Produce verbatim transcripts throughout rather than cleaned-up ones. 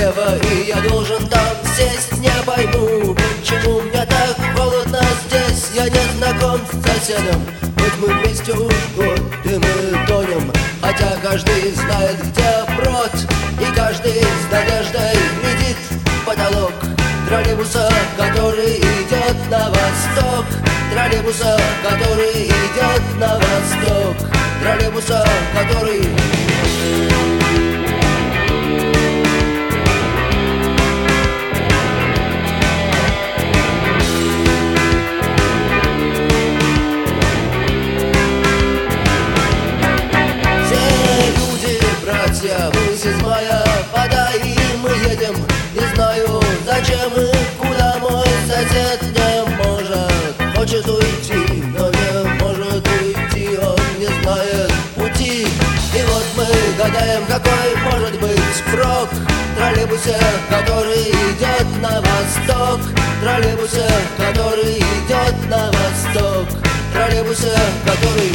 слева, и я должен там сесть. Не пойму, почему мне так холодно здесь. Я не знаком с соседом, хоть мы вместе уж год, и мы тонем. Хотя каждый знает, где брод, и каждый с надеждой глядит в потолок троллейбуса, который идет на восток. Троллейбуса, который идет на восток. Троллейбуса, который... Мы седьмая вода, и мы едем. Не знаю, зачем и куда. Мой сосед не может, хочет уйти, но не может уйти. Он не знает пути. И вот мы гадаем, какой может быть прок в троллейбусе, который идет на восток. Троллейбусе, который идет на восток. Троллейбусе, который...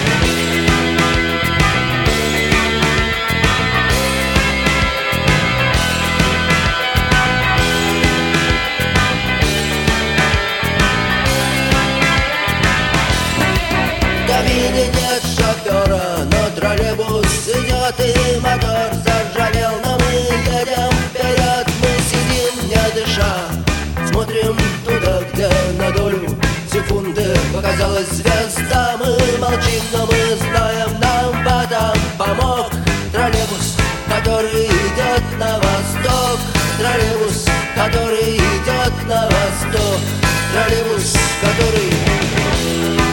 В кабине нет шофера, но троллейбус идет, и мотор заржавел, но мы едем вперед. Мы сидим, не дыша, смотрим туда, где на долю секунды показалась звезда. Мы молчим, но мы знаем, нам в этом помог троллейбус, который идет на восток. Троллейбус, который идет на восток. Троллейбус, который...